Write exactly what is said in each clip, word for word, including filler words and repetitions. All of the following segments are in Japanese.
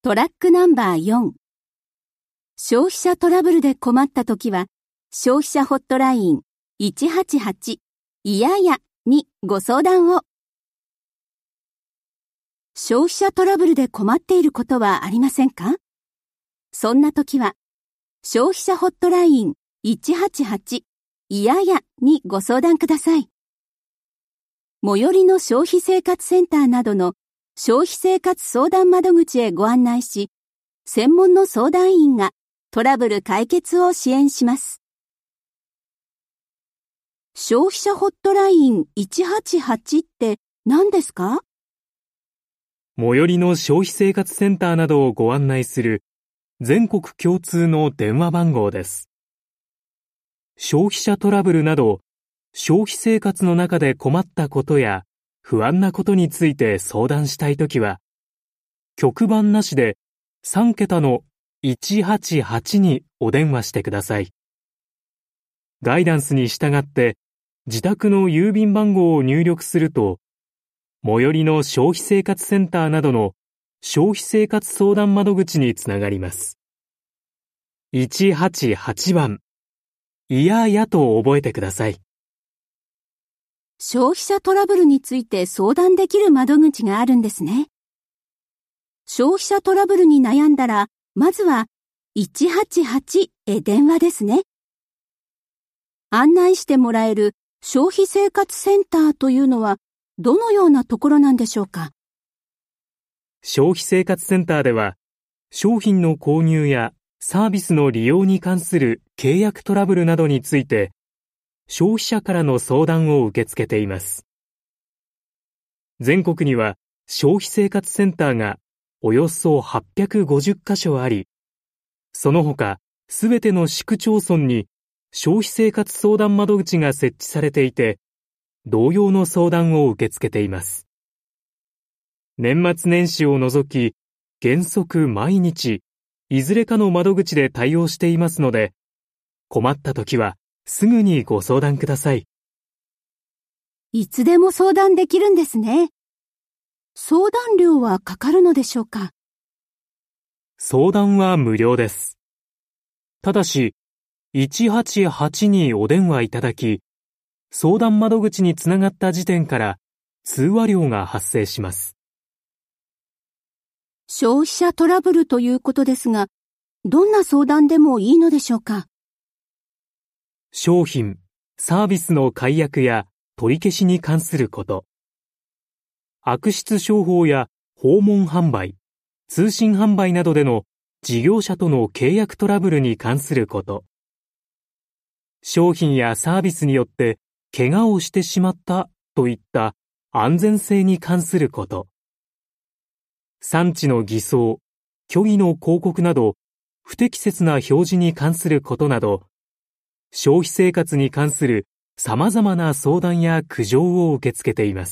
トラックナンバーよん。消費者トラブルで困ったときは、消費者ホットラインいちはちはちいややにご相談を。消費者トラブルで困っていることはありませんか？そんなときは、消費者ホットラインいちはちはちいややにご相談ください。最寄りの消費生活センターなどの消費生活相談窓口へご案内し、専門の相談員がトラブル解決を支援します。消費者ホットラインいちはちはちって何ですか？ 最寄りの消費生活センターなどをご案内する全国共通の電話番号です。消費者トラブルなど、消費生活の中で困ったことや不安なことについて相談したいときは、局番なしでさんけたのいちはちはちにお電話してください。ガイダンスに従って自宅の郵便番号を入力すると、最寄りの消費生活センターなどの消費生活相談窓口につながります。いちはちはちばん、いややと覚えてください。 消費者トラブルについて相談できる窓口があるんですね。消費者トラブルに悩んだら、まずはいちはちはちへ電話ですね。案内してもらえる消費生活センターというのはどのようなところなんでしょうか？ 消費生活センターでは、商品の購入やサービスの利用に関する契約トラブルなどについて、消費者からの相談を受け付けています。全国には消費生活センターがおよそはっぴゃくごじゅっかしょあり、その他すべての市区町村に消費生活相談窓口が設置されていて、同様の相談を受け付けています。年末年始を除き、原則毎日、いずれかの窓口で対応していますので、困ったときはすぐにご相談ください。 いつでも相談できるんですね。相談料はかかるのでしょうか？ 相談は無料です。ただし、いちはちはちにお電話いただき、相談窓口につながった時点から通話料が発生します。 消費者トラブルということですが、どんな相談でもいいのでしょうか？ 商品、サービスの解約や取り消しに関すること。悪質商法や訪問販売、通信販売などでの事業者との契約トラブルに関すること。商品やサービスによって怪我をしてしまったといった安全性に関すること。産地の偽装、虚偽の広告など不適切な表示に関することなど、消費生活に関する様々な相談や苦情を受け付けています。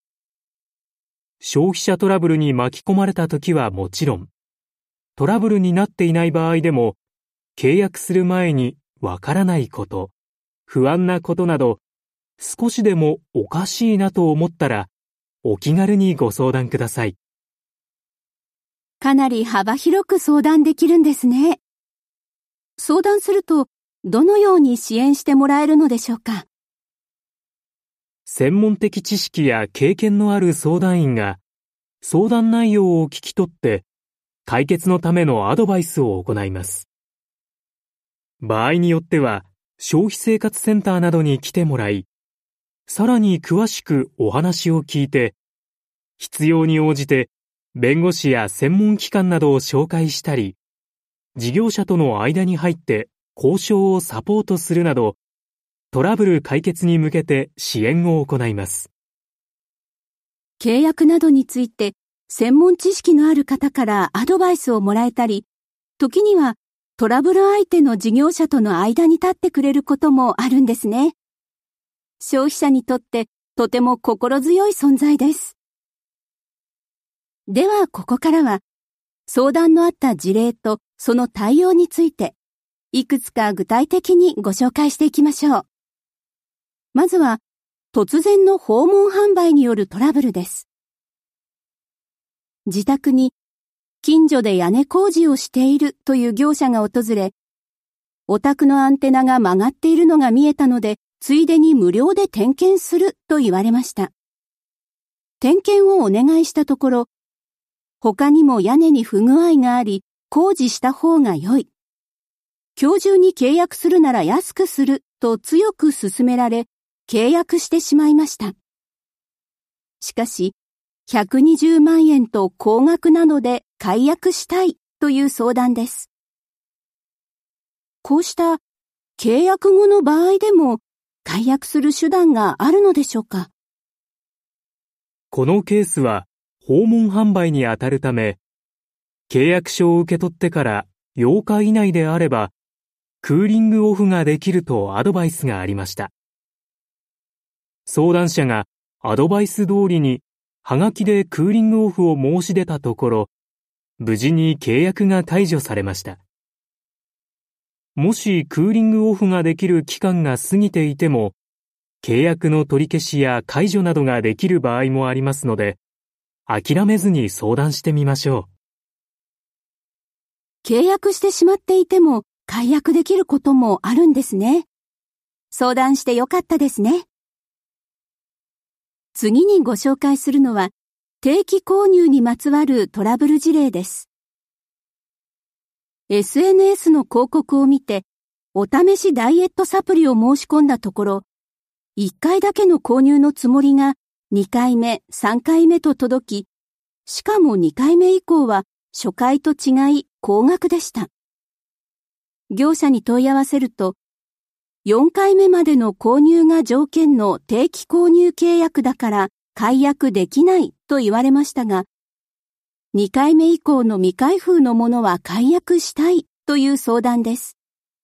消費者トラブルに巻き込まれたときはもちろん、トラブルになっていない場合でも、契約する前にわからないこと、不安なことなど、少しでもおかしいなと思ったら、お気軽にご相談ください。 かなり幅広く相談できるんですね。相談すると、どのように支援してもらえるのでしょうか？ 専門的知識や経験のある相談員が、相談内容を聞き取って、解決のためのアドバイスを行います。場合によっては、消費生活センターなどに来てもらい、さらに詳しくお話を聞いて、必要に応じて弁護士や専門機関などを紹介したり、事業者との間に入って交渉をサポートするなど、トラブル解決に向けて支援を行います。 契約などについて専門知識のある方からアドバイスをもらえたり、時にはトラブル相手の事業者との間に立ってくれることもあるんですね。消費者にとってとても心強い存在です。ではここからは、相談のあった事例とその対応について、いくつか具体的にご紹介していきましょう。まずは、突然の訪問販売によるトラブルです。自宅に近所で屋根工事をしているという業者が訪れ、お宅のアンテナが曲がっているのが見えたので、ついでに無料で点検すると言われました。点検をお願いしたところ、他にも屋根に不具合があり、工事した方が良い。今日中に契約するなら安くすると強く勧められ、契約してしまいました。しかし、ひゃくにじゅうまんえんと高額なので解約したいという相談です。こうした契約後の場合でも解約する手段があるのでしょうか？ このケースは訪問販売にあたるため、契約書を受け取ってからようか以内であれば、クーリングオフができるとアドバイスがありました。相談者がアドバイス通りにはがきでクーリングオフを申し出たところ、無事に契約が解除されました。もしクーリングオフができる期間が過ぎていても、契約の取り消しや解除などができる場合もありますので、諦めずに相談してみましょう。契約してしまっていても解約できることもあるんですね。相談してよかったですね。次にご紹介するのは、定期購入にまつわるトラブル事例です。エスエヌエス の広告を見て、お試しダイエットサプリを申し込んだところ、いっかいだけの購入のつもりがにかいめ、さんかいめと届き、しかもにかいめ以降は初回と違い高額でした。業者に問い合わせると、よんかいめまでの購入が条件の定期購入契約だから解約できないと言われましたが、にかいめ以降の未開封のものは解約したいという相談です。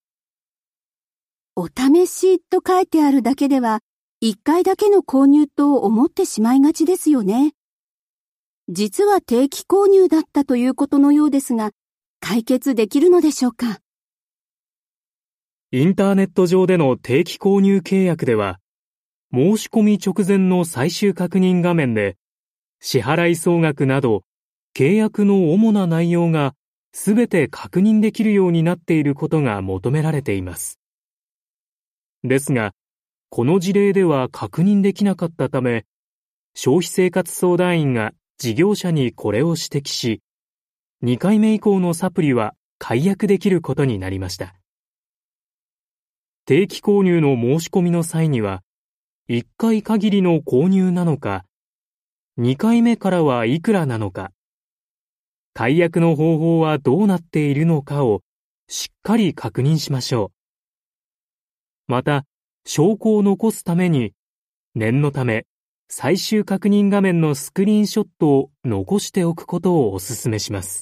お試しと書いてあるだけでは、いっかいだけの購入と思ってしまいがちですよね。実は定期購入だったということのようですが、解決できるのでしょうか？ インターネット上での定期購入契約では、申し込み直前の最終確認画面で、支払い総額など、契約の主な内容がすべて確認できるようになっていることが求められています。ですが、この事例では確認できなかったため、消費生活相談員が事業者にこれを指摘し、にかいめ以降のサプリは解約できることになりました。定期購入の申し込みの際には、いっかい限りの購入なのか、にかいめからはいくらなのか、解約の方法はどうなっているのかをしっかり確認しましょう。また、証拠を残すために、念のため、最終確認画面のスクリーンショットを残しておくことをお勧めします。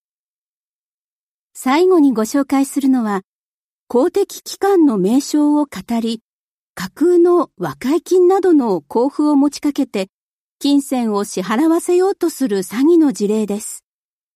最後にご紹介するのは、公的機関の名称を語り、架空の和解金などの交付を持ちかけて、金銭を支払わせようとする詐欺の事例です。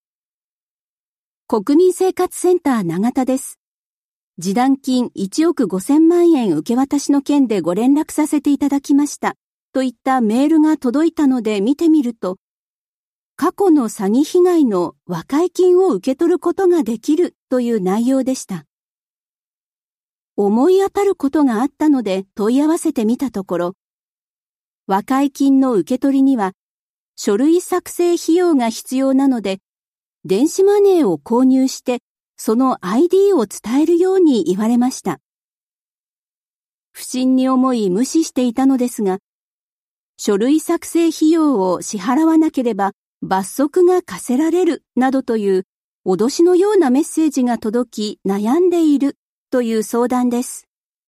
国民生活センター長田です。示談金いちおくごせんまんえん受け渡しの件でご連絡させていただきました。といったメールが届いたので見てみると、過去の詐欺被害の和解金を受け取ることができるという内容でした。思い当たることがあったので問い合わせてみたところ、和解金の受け取りには書類作成費用が必要なので、電子マネーを購入してその アイディー を伝えるように言われました。不審に思い無視していたのですが、書類作成費用を支払わなければ罰則が課せられるなどという脅しのようなメッセージが届き悩んでいるという相談です。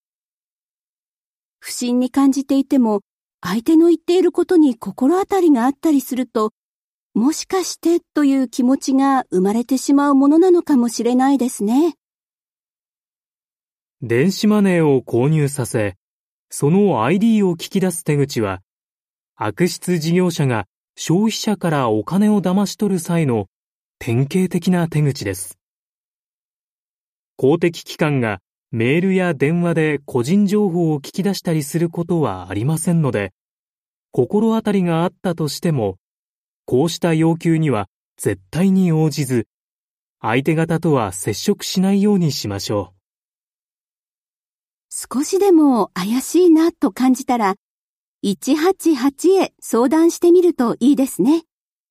不審に感じていても相手の言っていることに心当たりがあったりすると、もしかしてという気持ちが生まれてしまうものなのかもしれないですね。 電子マネーを購入させ、その アイディー を聞き出す手口は、悪質事業者が消費者からお金を騙し取る際の典型的な手口です。公的機関がメールや電話で個人情報を聞き出したりすることはありませんので、心当たりがあったとしても、こうした要求には絶対に応じず、相手方とは接触しないようにしましょう。 少しでも怪しいなと感じたら、いちはちはちへ相談してみるといいですね。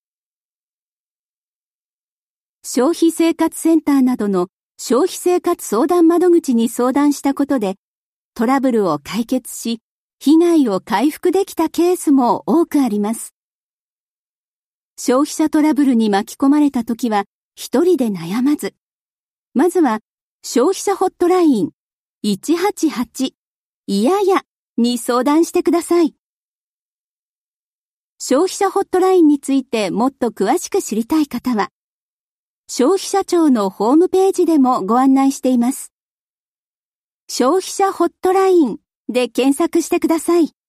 消費生活センターなどの消費生活相談窓口に相談したことで、トラブルを解決し、被害を回復できたケースも多くあります。消費者トラブルに巻き込まれたときは、一人で悩まず、まずは消費者ホットラインいちはちはちいややに相談してください。消費者ホットラインについてもっと詳しく知りたい方は、消費者庁のホームページでもご案内しています。消費者ホットラインで検索してください。